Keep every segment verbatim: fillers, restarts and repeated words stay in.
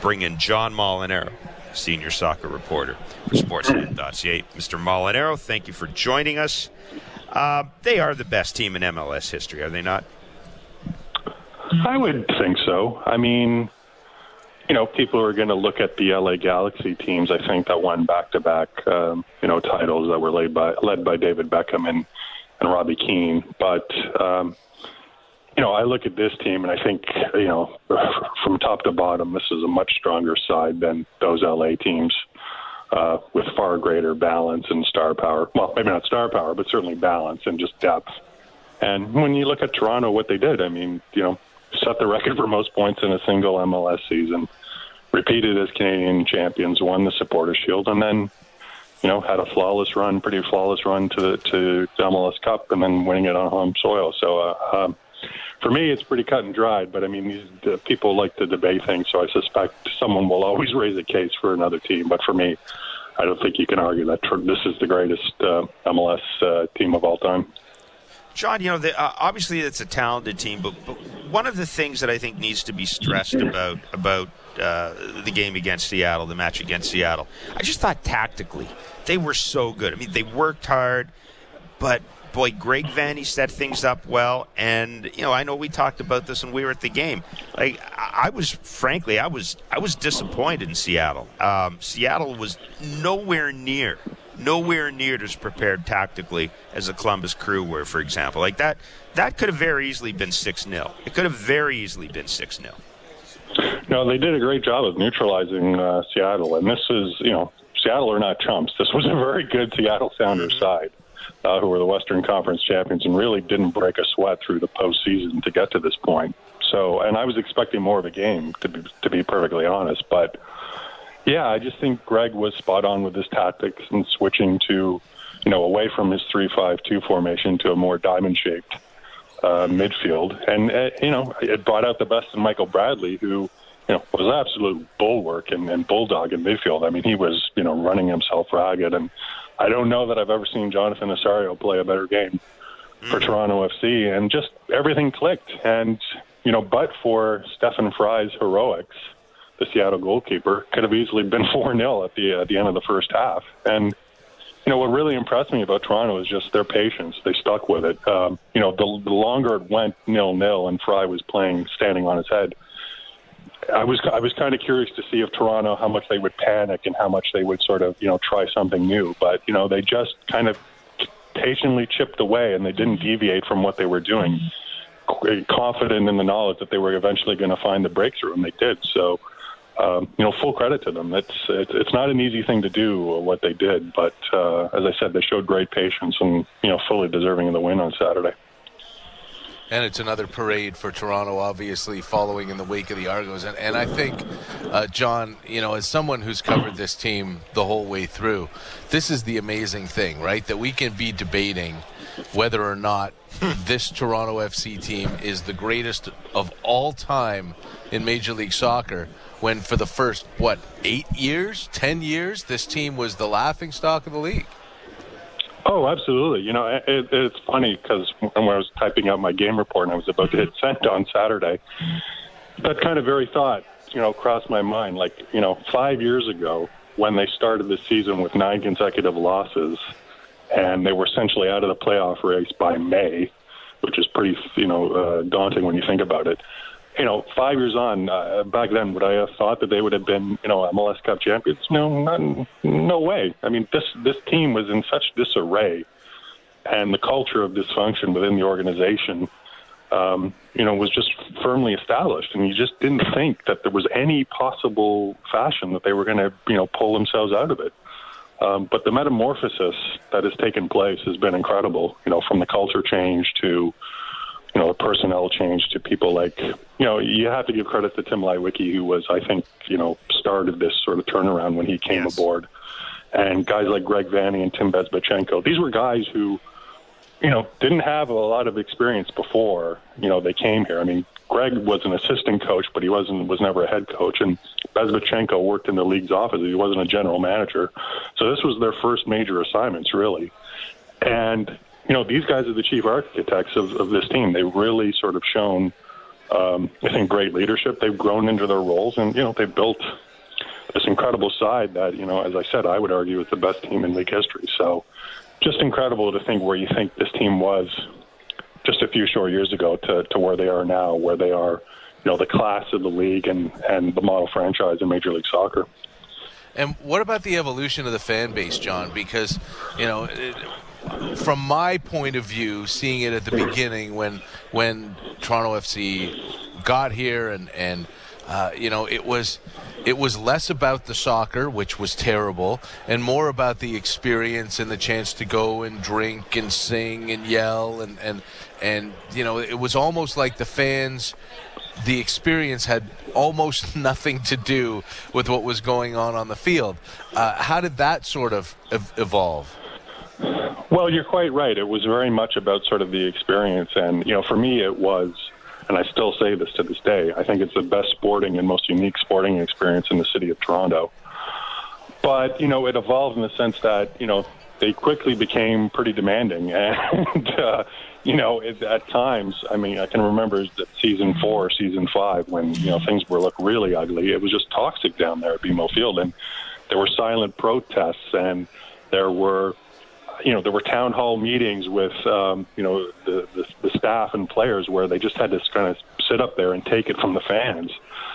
bring in John Molinaro, senior soccer reporter for Sportsnet dot C A. Mister Molinaro, thank you for joining us. Uh, they are the best team in M L S history, are they not? I would think so. I mean, you know, people are going to look at the L A Galaxy teams, I think, that won back-to-back, um, you know, titles that were led by, led by David Beckham and, and Robbie Keane. But, um, you know, I look at this team and I think, you know, from top to bottom, this is a much stronger side than those L A teams uh, with far greater balance and star power. Well, maybe not star power, but certainly balance and just depth. And when you look at Toronto, what they did, I mean, you know, set the record for most points in a single M L S season, repeated as Canadian champions, won the Supporters' Shield, and then, you know, had a flawless run, pretty flawless run to the, to the M L S Cup, and then winning it on home soil. So, uh, um, for me, it's pretty cut and dried, but I mean, these, uh, people like to debate things, so I suspect someone will always raise a case for another team. But for me, I don't think you can argue that tr- this is the greatest uh, M L S uh, team of all time. John, you know, the, uh, obviously it's a talented team, but, but one of the things that I think needs to be stressed about about uh, the game against Seattle, the match against Seattle, I just thought tactically they were so good. I mean, they worked hard, but boy, Greg Vanney set things up well. And you know, I know we talked about this when we were at the game. Like, I was frankly, I was I was disappointed in Seattle. Um, Seattle was nowhere near. Nowhere near as prepared tactically as the Columbus Crew were, for example. Like that, that could have very easily been six nil. It could have very easily been six nil. No, they did a great job of neutralizing uh, Seattle. And this is, you know, Seattle are not chumps. This was a very good Seattle Sounders side, uh, who were the Western Conference champions and really didn't break a sweat through the postseason to get to this point. So, and I was expecting more of a game, to be, to be perfectly honest. But yeah, I just think Greg was spot on with his tactics and switching to, you know, away from his three five two formation to a more diamond-shaped uh, midfield. And, uh, you know, it brought out the best in Michael Bradley, who, you know, was absolute bulwark and, and bulldog in midfield. I mean, he was, you know, running himself ragged. And I don't know that I've ever seen Jonathan Osorio play a better game for Toronto F C. And just everything clicked. And, you know, but for Stephen Fry's heroics, the Seattle goalkeeper, could have easily been four nil at the at the end of the first half. And, you know, what really impressed me about Toronto is just their patience. They stuck with it. Um, you know, the, the longer it went nil-nil and Fry was playing standing on his head, I was I was kind of curious to see if Toronto, how much they would panic and how much they would sort of, you know, try something new. But, you know, they just kind of patiently chipped away and they didn't deviate from what they were doing, confident in the knowledge that they were eventually going to find the breakthrough, and they did. So, Um, you know, full credit to them. It's, it's it's not an easy thing to do, what they did, but uh, as I said, they showed great patience and, you know, fully deserving of the win on Saturday. And it's another parade for Toronto, obviously, following in the wake of the Argos. And, and I think, uh, John, you know, as someone who's covered this team the whole way through, this is the amazing thing, right? That we can be debating whether or not this Toronto F C team is the greatest of all time in Major League Soccer, when for the first, what, eight years, ten years, this team was the laughingstock of the league. Oh, absolutely. You know, it, it's funny because when I was typing out my game report and I was about to hit send on Saturday, that kind of very thought, you know, crossed my mind. Like, you know, five years ago when they started the season with nine consecutive losses and they were essentially out of the playoff race by May, which is pretty, you know, uh, daunting when you think about it. You know, five years on, uh, back then, would I have thought that they would have been, you know, M L S Cup champions? No, not, no way. I mean, this this team was in such disarray, and the culture of dysfunction within the organization, um, you know, was just firmly established, and you just didn't think that there was any possible fashion that they were going to, you know, pull themselves out of it. Um, but the metamorphosis that has taken place has been incredible, you know, from the culture change to, you know, the personnel change to people like, you know, you have to give credit to Tim Leiweke, who was, I think, you know, started this sort of turnaround when he came yes. aboard. And guys like Greg Vanney and Tim Bezbatchenko, these were guys who, you know, didn't have a lot of experience before, you know, they came here. I mean, Greg was an assistant coach, but he wasn't was never a head coach. And Bezbatchenko worked in the league's office. He wasn't a general manager. So this was their first major assignments, really. And, you know, these guys are the chief architects of, of this team. They've really sort of shown Um, I think great leadership. They've grown into their roles, and you know they've built this incredible side that, you know, as I said, I would argue is the best team in league history. So just incredible to think where you think this team was just a few short years ago to, to where they are now, where they are, you know, the class of the league and, and the model franchise in Major League Soccer. And what about the evolution of the fan base, John? Because, you know, it, from my point of view, seeing it at the beginning when when Toronto F C got here and, and uh, you know, it was it was less about the soccer, which was terrible, and more about the experience and the chance to go and drink and sing and yell. And, and, and you know, it was almost like the fans, the experience had almost nothing to do with what was going on on the field. Uh, how did that sort of ev- evolve? Well, you're quite right. It was very much about sort of the experience. And, you know, for me, it was, and I still say this to this day, I think it's the best sporting and most unique sporting experience in the city of Toronto. But, you know, it evolved in the sense that, you know, they quickly became pretty demanding. And, uh, you know, it, at times, I mean, I can remember that season four, season five, when, you know, things were look really ugly. It was just toxic down there at B M O Field. And there were silent protests, and there were, you know, there were town hall meetings with, um, you know, the, the, the staff and players where they just had to kind of sit up there and take it from the fans.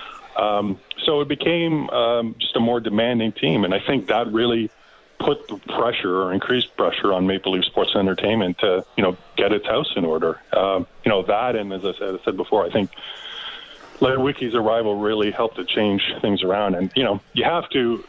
Um, so it became um, just a more demanding team. And I think that really put the pressure or increased pressure on Maple Leaf Sports and Entertainment to, you know, get its house in order. Um, you know, that, and as I said, I said before, I think Larry Wickie's arrival really helped to change things around. And, you know, you have to...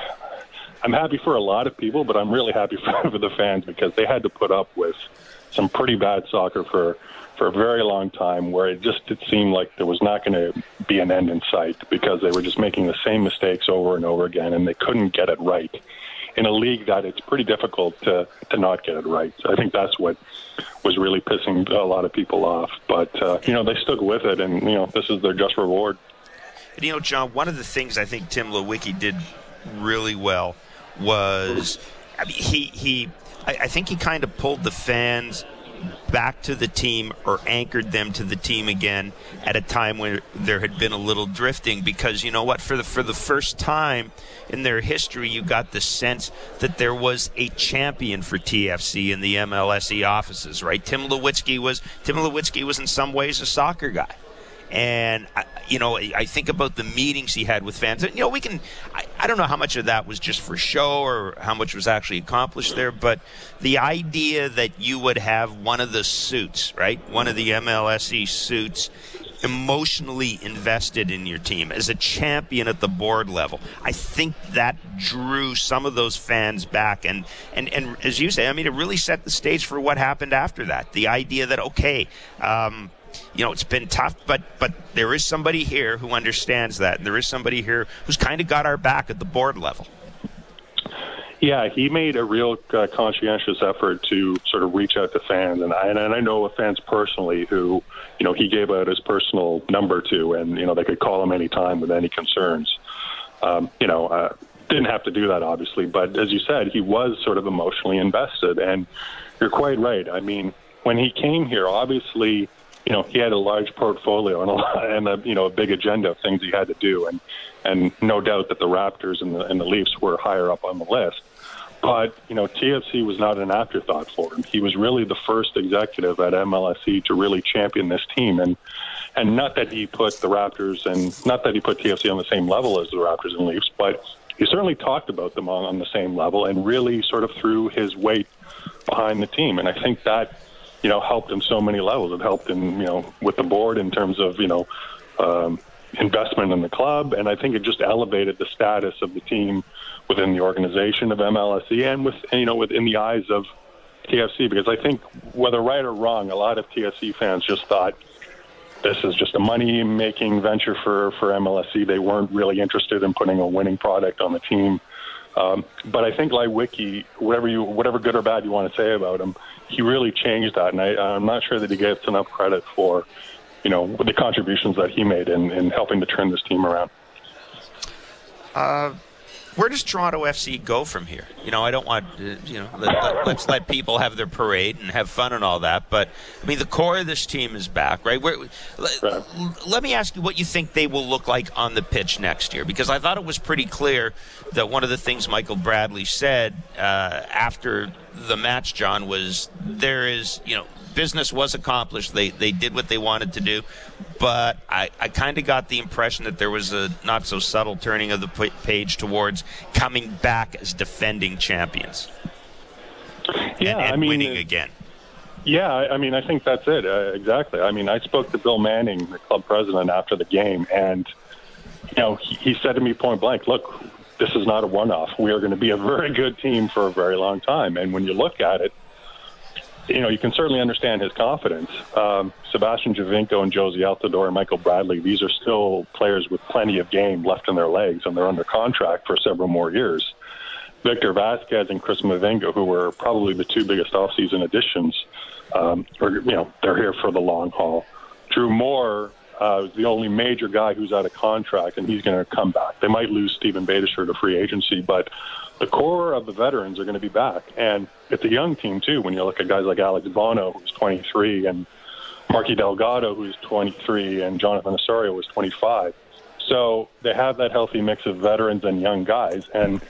I'm happy for a lot of people, but I'm really happy for, for the fans, because they had to put up with some pretty bad soccer for, for a very long time, where it just it seemed like there was not going to be an end in sight, because they were just making the same mistakes over and over again, and they couldn't get it right in a league that it's pretty difficult to, to not get it right. So I think that's what was really pissing a lot of people off. But, uh, you know, they stuck with it, and, you know, this is their just reward. And, you know, John, one of the things I think Tim Lewicki did really well was, I mean, he, he I, I think he kind of pulled the fans back to the team, or anchored them to the team again at a time when there had been a little drifting, because, you know what, for the for the first time in their history, you got the sense that there was a champion for T F C in the M L S E offices, right? Tim Lewicki was Tim Lewicki was in some ways a soccer guy. And, you know, I think about the meetings he had with fans. You know, we can, I, I don't know how much of that was just for show or how much was actually accomplished there, but the idea that you would have one of the suits, right, one of the M L S E suits, emotionally invested in your team as a champion at the board level, I think that drew some of those fans back. And, and, and as you say, I mean, it really set the stage for what happened after that. The idea that, okay, um, you know, it's been tough, but but there is somebody here who understands that. And there is somebody here who's kind of got our back at the board level. Yeah, he made a real uh, conscientious effort to sort of reach out to fans. And I, and I know of fans personally who, you know, he gave out his personal number to, and, you know, they could call him anytime with any concerns. Um, you know, uh, didn't have to do that, obviously. But as you said, he was sort of emotionally invested. And you're quite right. I mean, when he came here, obviously, you know, he had a large portfolio and a, lot, and a, you know, a big agenda of things he had to do. And, and no doubt that the Raptors and the, and the Leafs were higher up on the list. But, you know, T F C was not an afterthought for him. He was really the first executive at M L S E to really champion this team. And, and not that he put the Raptors and not that he put T F C on the same level as the Raptors and Leafs, but he certainly talked about them on, on the same level and really sort of threw his weight behind the team. And I think that, you know, helped him so many levels. It helped him, you know, with the board in terms of, you know, um, investment in the club. And I think it just elevated the status of the team within the organization of M L S E and with, you know, within the eyes of T F C, because I think whether right or wrong, a lot of T F C fans just thought this is just a money-making venture for, for M L S E. They weren't really interested in putting a winning product on the team. Um, but I think like Wiki, whatever you, whatever good or bad you want to say about him, he really changed that, and I, I'm not sure that he gets enough credit for, you know, the contributions that he made in, in helping to turn this team around. Uh, where does Toronto F C go from here? You know, I don't want, uh, you know, let, let, let's let people have their parade and have fun and all that. But, I mean, the core of this team is back, right? Where, let, right. let me ask you what you think they will look like on the pitch next year. Because I thought it was pretty clear that one of the things Michael Bradley said uh, after the match, John, was there is, you know, business was accomplished. They they did what they wanted to do. But I, I kind of got the impression that there was a not so subtle turning of the p- page towards coming back as defending champions. Yeah, and, and I mean, winning again. Yeah, I mean, I think that's it. Uh, exactly. I mean, I spoke to Bill Manning, the club president, after the game, and, you know, he, he said to me point blank, look, this is not a one-off. We are going to be a very good team for a very long time. And when you look at it, you know, you can certainly understand his confidence. Um, Sebastian Giovinco and Josie Altidore and Michael Bradley, these are still players with plenty of game left in their legs, and they're under contract for several more years. Victor Vasquez and Chris Mavinga, who were probably the two biggest offseason additions, um, or, you know, they're here for the long haul. Drew Moore uh, is the only major guy who's out of contract, and he's going to come back. They might lose Stephen Beitashour to free agency, but the core of the veterans are going to be back. And it's a young team, too, when you look at guys like Alex Bono, who's twenty-three, and Marky Delgado, who's twenty-three, and Jonathan Osorio, who's twenty-five. So they have that healthy mix of veterans and young guys. And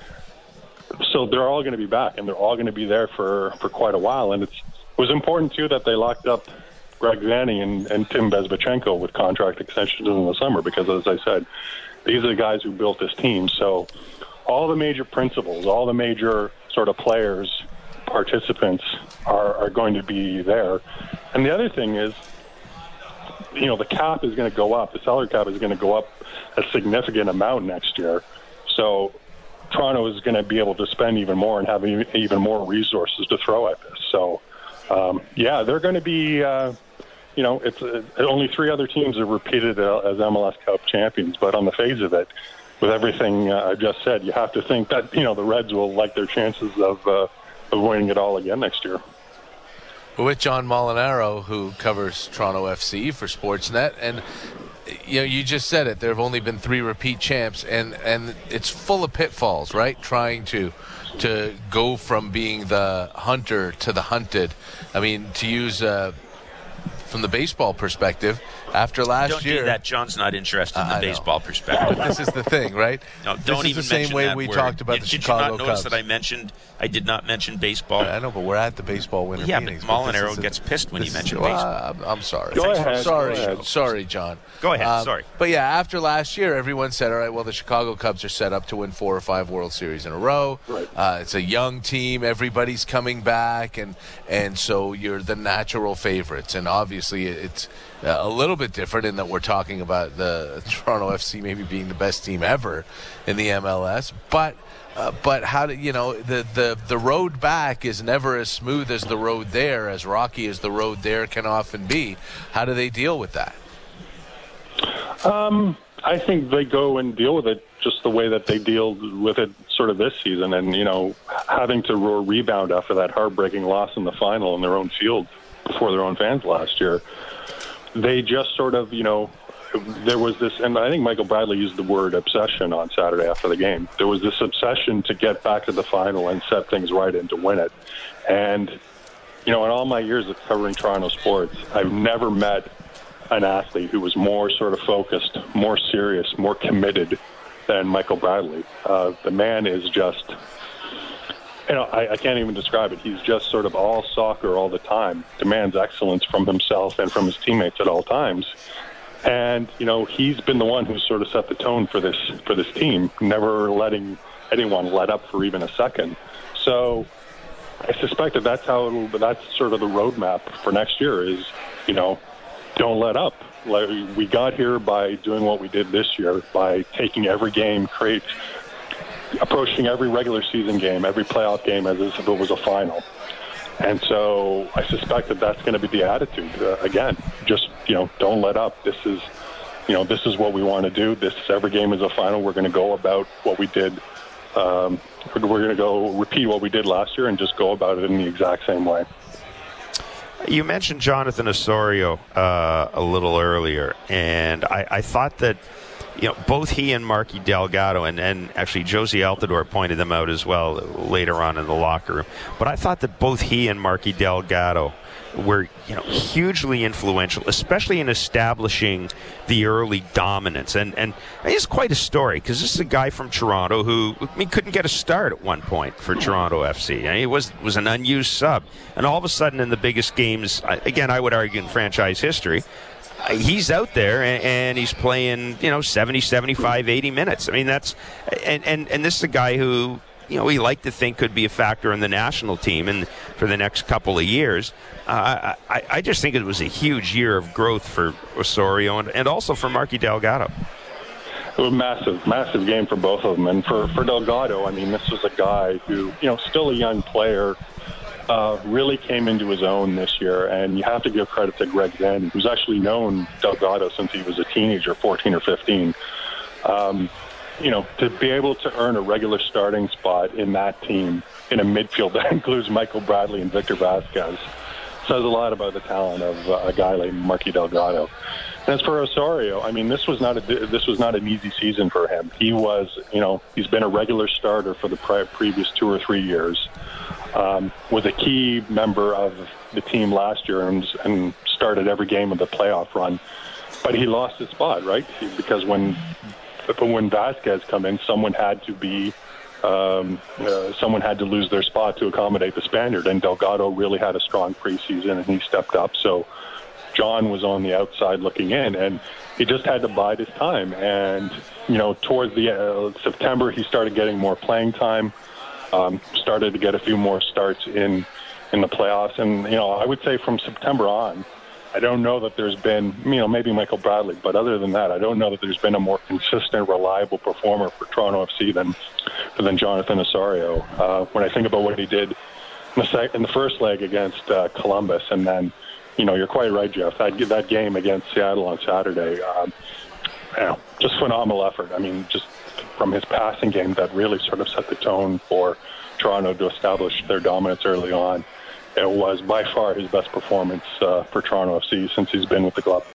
so they're all going to be back, and they're all going to be there for, for quite a while. And it's, it was important, too, that they locked up Greg Zanny and, and Tim Bezbachenko with contract extensions in the summer because, as I said, these are the guys who built this team. So all the major principals, all the major sort of players, participants are, are going to be there. And the other thing is, you know, the cap is going to go up. The salary cap is going to go up a significant amount next year. So Toronto is going to be able to spend even more and have even more resources to throw at this. So, um, yeah, they're going to be, uh, you know, it's uh, only three other teams have repeated uh, as M L S Cup champions. But on the face of it, with everything uh, I just said, you have to think that, you know, the Reds will like their chances of, uh, of winning it all again next year. We're with John Molinaro, who covers Toronto F C for Sportsnet. And, you know, you just said it. There have only been three repeat champs, and, and it's full of pitfalls, right? Trying to to go from being the hunter to the hunted. I mean, to use uh, from the baseball perspective, after last don't year... Don't do that. John's not interested in the I baseball know. perspective. But this is the thing, right? No, don't this even is the same mention way that we word. talked about did, the did Chicago Cubs. Did you not notice Cubs. that I mentioned I did not mention baseball? I know, but we're at the baseball winter yeah, meetings. but but Molinaro gets a, pissed when you mention well, baseball. I'm, I'm sorry. Go ahead. Sorry, Go ahead. sorry, John. Go ahead. Um, sorry. But yeah, after last year, everyone said, all right, well, the Chicago Cubs are set up to win four or five World Series in a row. Right. Uh, it's a young team. Everybody's coming back. And, and so you're the natural favorites. And obviously it's a little bit different in that we're talking about the Toronto F C maybe being the best team ever in the M L S. But uh, but how do you know the, the the road back is never as smooth as the road there, as rocky as the road there can often be. How do they deal with that? Um, I think they go and deal with it just the way that they deal with it sort of this season, and you know, having to rebound after that heartbreaking loss in the final in their own field before their own fans last year. They just sort of, you know, there was this, and I think Michael Bradley used the word obsession on Saturday after the game. There was this obsession to get back to the final and set things right and to win it. And, you know, in all my years of covering Toronto sports, I've never met an athlete who was more sort of focused, more serious, more committed than Michael Bradley. Uh, the man is just... You know, I, I can't even describe it. He's just sort of all soccer all the time, demands excellence from himself and from his teammates at all times. And, you know, he's been the one who's sort of set the tone for this for this team, never letting anyone let up for even a second. So I suspect that that's how it'll, that's sort of the roadmap for next year is, you know, don't let up. Like, we got here by doing what we did this year, by taking every game, create approaching every regular season game, every playoff game as if it was a final. And so I suspect that that's going to be the attitude. Uh, again, just, you know, don't let up. This is, you know, this is what we want to do. This every game is a final. We're going to go about what we did. Um, we're going to go repeat what we did last year and just go about it in the exact same way. You mentioned Jonathan Osorio uh, a little earlier, and I, I thought that you know, both he and Marky Delgado, and, and actually Josie Altidore pointed them out as well later on in the locker room. But I thought that both he and Marky Delgado were, you know, hugely influential, especially in establishing the early dominance. And and it's quite a story, because this is a guy from Toronto who, I mean, couldn't get a start at one point for Toronto F C. I mean, he was was an unused sub, and all of a sudden in the biggest games, again, I would argue in franchise history, he's out there and, and he's playing, you know, seventy, seventy-five, eighty minutes. I mean, that's and and and this is a guy who, you know, we like to think could be a factor in the national team and for the next couple of years. Uh, I, I just think it was a huge year of growth for Osorio and, and also for Marky Delgado. It was a massive, massive game for both of them. And for, for Delgado, I mean, this was a guy who, you know, still a young player, uh, really came into his own this year. And you have to give credit to Greg Zen, who's actually known Delgado since he was a teenager, fourteen or fifteen. Um, you know, to be able to earn a regular starting spot in that team in a midfield that includes Michael Bradley and Victor Vasquez says a lot about the talent of uh, a guy like Marky Delgado. And as for Osorio, I mean, this was not a this was not an easy season for him. He was, you know, he's been a regular starter for the pre- previous two or three years. Um, was a key member of the team last year and, and started every game of the playoff run. But he lost his spot, right? Because when when Vasquez come in, someone had to be um, uh, someone had to lose their spot to accommodate the Spaniard, and Delgado really had a strong preseason, and he stepped up. So John was on the outside looking in, and he just had to bide his time. And you know, towards the uh, September, he started getting more playing time, um, started to get a few more starts in in the playoffs, and you know, I would say from September on, I don't know that there's been, you know, maybe Michael Bradley, but other than that, I don't know that there's been a more consistent, reliable performer for Toronto F C than than Jonathan Osorio. Uh, when I think about what he did in the, sec- in the first leg against uh, Columbus, and then, you know, you're quite right, Jeff, that, that game against Seattle on Saturday, um, you know, just phenomenal effort. I mean, just from his passing game, that really sort of set the tone for Toronto to establish their dominance early on. It was by far his best performance uh, for Toronto F C since he's been with the club.